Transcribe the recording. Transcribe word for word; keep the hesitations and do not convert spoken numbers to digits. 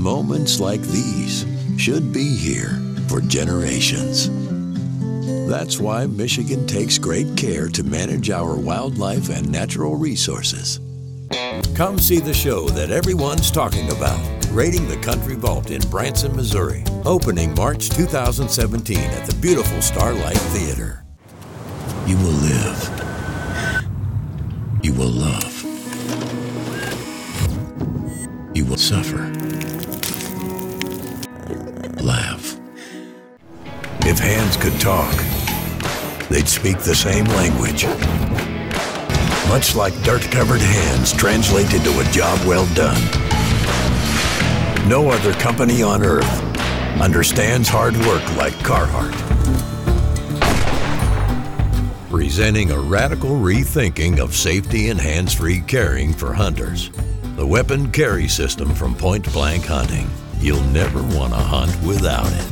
Moments like these should be here for generations. That's why Michigan takes great care to manage our wildlife and natural resources. Come see the show that everyone's talking about, Raiding the Country Vault in Branson, Missouri, opening March two thousand seventeen at the beautiful Starlight Theater. You will live. You will love. You will suffer. Laugh. If hands could talk, they'd speak the same language. Much like dirt-covered hands translate into a job well done. No other company on earth understands hard work like Carhartt. Presenting a radical rethinking of safety and hands-free carrying for hunters. The weapon carry system from Point Blank Hunting. You'll never want to hunt without it.